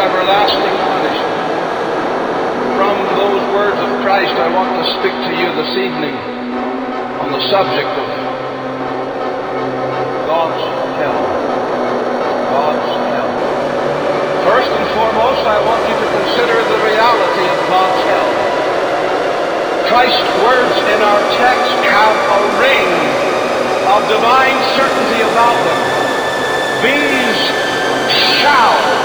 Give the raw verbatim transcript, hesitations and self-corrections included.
everlasting punishment. From those words of Christ, I want to speak to you this evening on the subject of God's hell. God's hell. First and foremost, I want you to consider the reality of God's hell. Christ's words in our text have a ring of divine certainty about them. These shall